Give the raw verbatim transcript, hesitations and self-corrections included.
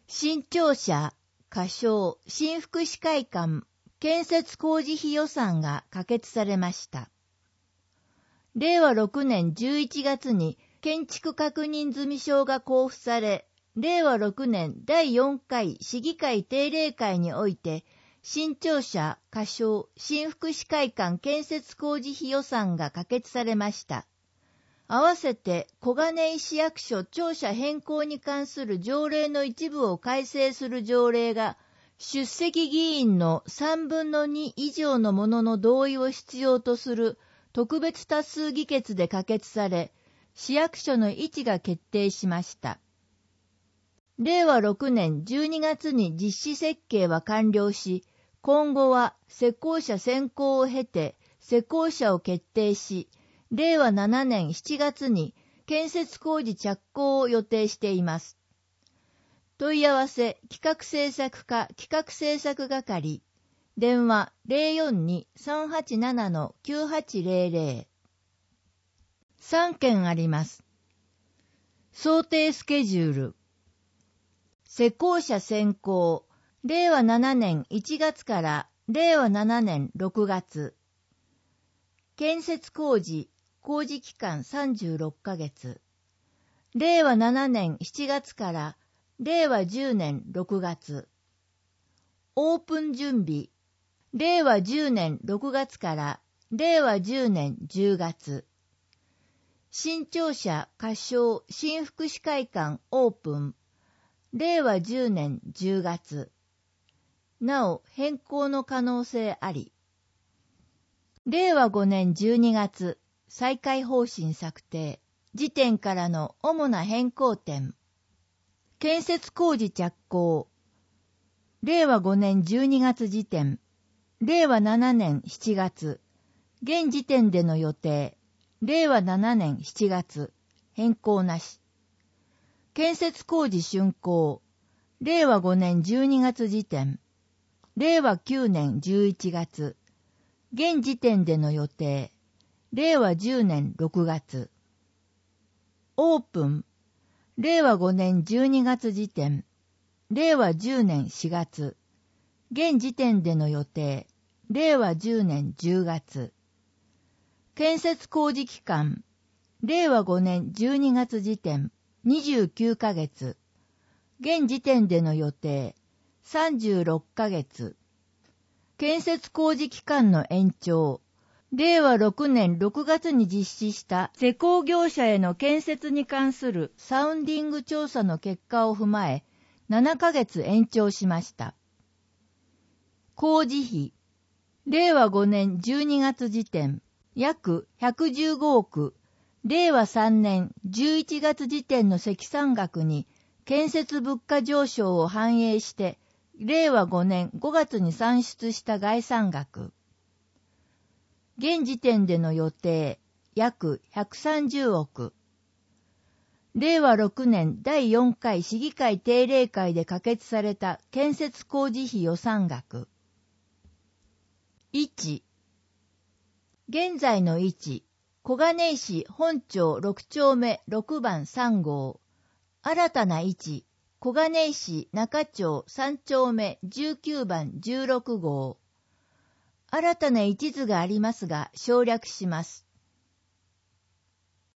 新庁舎、仮称、新福祉会館、建設工事費予算が可決されました。れいわろくねんじゅういちがつに建築確認済証が交付され、れいわろくねんだいよんかい市議会定例会において、新庁舎、仮称、新福祉会館建設工事費予算が可決されました。合わせて小金井市役所庁舎変更に関する条例の一部を改正する条例が、出席議員のさんぶんのに以上の者の同意を必要とする特別多数議決で可決され、市役所の位置が決定しました。れいわろくねんじゅうにがつに実施設計は完了し、今後は施工者選考を経て施工者を決定し、れいわななねんしちがつに建設工事着工を予定しています。問い合わせ企画制作課企画制作係、電話 ゼロよんに さんはちなな きゅうはちゼロゼロ。さんけんあります。想定スケジュール。施工者選考、れいわななねんいちがつかられいわななねんろくがつ。建設工事、工事期間さんじゅうろっかげつ。れいわななねんしちがつかられいわじゅうねんろくがつ。オープン準備、れいわじゅうねんろくがつかられいわじゅうねんじゅうがつ。新庁舎仮称新福祉会館オープン、れいわじゅうねんじゅうがつ。なお変更の可能性あり。れいわごねんじゅうにがつ再開方針策定、時点からの主な変更点。建設工事着工。れいわごねんじゅうにがつ時点、れいわななねんしちがつ。現時点での予定、れいわななねんしちがつ。変更なし。建設工事竣工。れいわごねんじゅうにがつ時点、れいわきゅうねんじゅういちがつ。現時点での予定、れいわじゅうねんろくがつ。オープン。れいわごねんじゅうにがつ時点、れいわじゅうねんしがつ。現時点での予定、れいわじゅうねんじゅうがつ。建設工事期間、れいわごねんじゅうにがつ時点、にじゅうきゅうかげつ。現時点での予定、さんじゅうろっかげつ。建設工事期間の延長、れいわろくねんろくがつに実施した施工業者への建設に関するサウンディング調査の結果を踏まえ、ななかげつ延長しました。工事費、れいわごねんじゅうにがつ時点、約ひゃくじゅうごおく、れいわさんねんじゅういちがつ時点の積算額に建設物価上昇を反映して、れいわごねんごがつに算出した概算額。現時点での予定、約ひゃくさんじゅうおく。れいわろくねんだいよんかい市議会定例会で可決された建設工事費予算額。いち、現在の位置、小金井市本町ろくちょうめろくばんさんごう。新たな位置、小金井市中町さんちょうめじゅうきゅうばんじゅうろくごう。新たな位置図がありますが省略します。